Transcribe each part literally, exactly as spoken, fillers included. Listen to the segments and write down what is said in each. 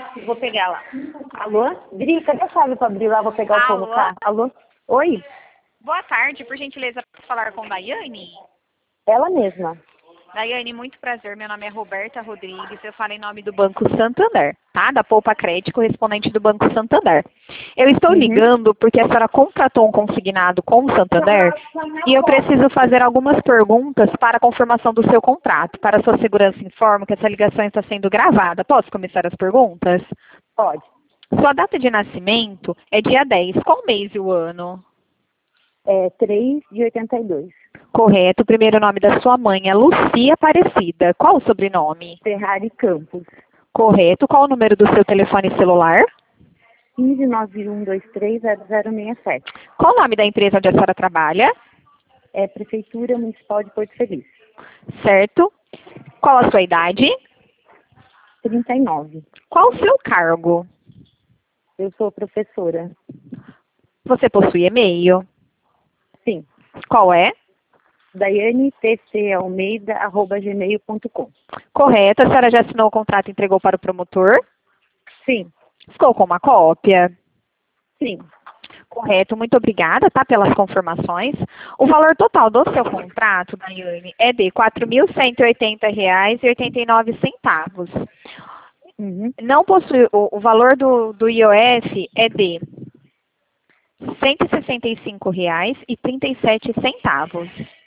Vou pegar lá. Alô? Dri, cadê a chave pra abrir lá? Vou pegar o pão no Alô? carro. Alô? Oi? Boa tarde, por gentileza, posso falar com Daiane? Ela mesma. Daiane, muito prazer. Meu nome é Roberta Rodrigues. Eu falo em nome do Banco Santander, tá? Da Poupa Crédito, correspondente do Banco Santander. Eu estou Uhum. ligando porque a senhora contratou um consignado com o Santander e eu preciso fazer algumas perguntas para a confirmação do seu contrato. Para a sua segurança, informo que essa ligação está sendo gravada. Posso começar as perguntas? Pode. Sua data de nascimento é dia dez. Qual mês e o ano? É três de oitenta e dois. Correto. O primeiro nome da sua mãe é Lucia Aparecida. Qual o sobrenome? Ferrari Campos. Correto. Qual o número do seu telefone celular? um cinco nove um dois três zero zero seis sete. Qual o nome da empresa onde a senhora trabalha? É Prefeitura Municipal de Porto Feliz. Certo. Qual a sua idade? trinta e nove. Qual o seu cargo? Eu sou professora. Você possui e-mail? Sim. Qual é? Daiane T C Almeida, arroba gmail ponto com. Correto. A senhora já assinou o contrato e entregou para o promotor? Sim. Ficou com uma cópia? Sim. Correto, muito obrigada, tá, pelas confirmações. O valor total do seu contrato, Daiane, é de quatro mil cento e oitenta reais e oitenta e nove centavos. Uhum. Não possui, o, o valor do, do I O F é de cento e sessenta e cinco reais e trinta e sete centavos.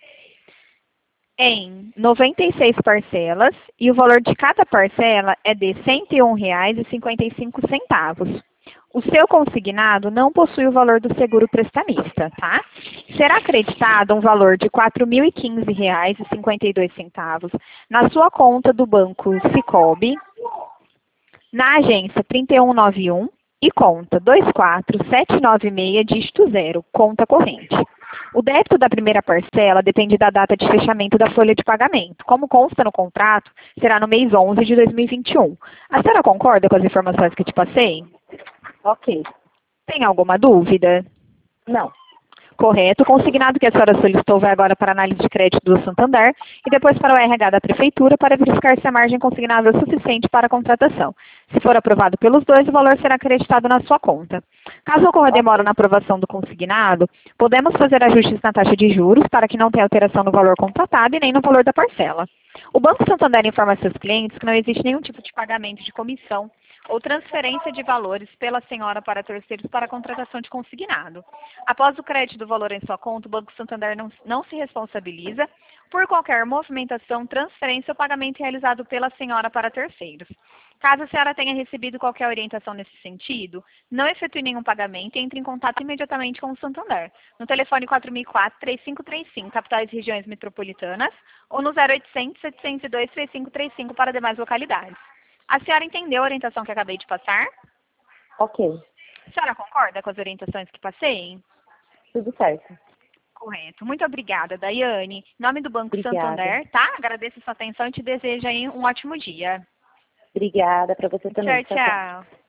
Em noventa e seis parcelas, e o valor de cada parcela é de cento e um reais e cinquenta e cinco centavos. O seu consignado não possui o valor do seguro prestamista, tá? Será acreditado um valor de quatro mil e quinze reais e cinquenta e dois centavos na sua conta do Banco Sicoob, na agência trinta e um noventa e um e conta dois quatro sete nove seis, dígito zero, conta corrente. O débito da primeira parcela depende da data de fechamento da folha de pagamento. Como consta no contrato, será no mês onze de dois mil e vinte e um. A senhora concorda com as informações que eu te passei? Ok. Tem alguma dúvida? Não. Correto. O consignado que a senhora solicitou vai agora para a análise de crédito do Santander e depois para o R H da Prefeitura para verificar se a margem consignável é suficiente para a contratação. Se for aprovado pelos dois, o valor será acreditado na sua conta. Caso ocorra demora na aprovação do consignado, podemos fazer ajustes na taxa de juros para que não tenha alteração no valor contratado e nem no valor da parcela. O Banco Santander informa seus clientes que não existe nenhum tipo de pagamento de comissão ou transferência de valores pela senhora para terceiros para a contratação de consignado. Após o crédito do valor em sua conta, o Banco Santander não, não se responsabiliza por qualquer movimentação, transferência ou pagamento realizado pela senhora para terceiros. Caso a senhora tenha recebido qualquer orientação nesse sentido, não efetue nenhum pagamento e entre em contato imediatamente com o Santander, no telefone quatro mil e quatro, três cinco três cinco, capitais e regiões metropolitanas, ou no zero oitocentos, setecentos e dois, três cinco três cinco para demais localidades. A senhora entendeu a orientação que acabei de passar? Ok. A senhora concorda com as orientações que passei? Tudo certo. Correto. Muito obrigada, Daiane. Em nome do Banco Obrigada. Santander, tá? Agradeço a sua atenção e te desejo aí um ótimo dia. Obrigada para você também. Tchau, tchau.